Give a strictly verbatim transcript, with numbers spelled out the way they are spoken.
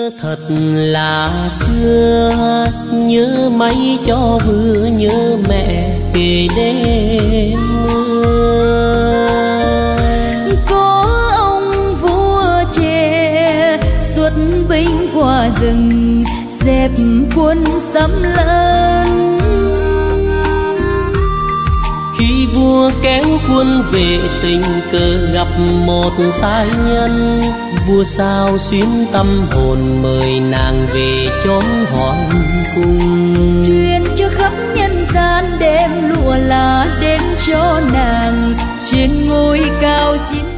thật là xưa, nhớ mấy cho vừa nhớ mẹ kề đêm mưa. Có ông vua trẻ xuất binh qua rừng, dẹp quân xâm lấn. Khi vua kéo quân về tình cờ gặp một tai nhân, vua sao xuyến tâm hồn mời nàng về chốn hoàng cung. Truyền cho khắp nhân gian đem lụa lá đến cho nàng trên ngôi cao chín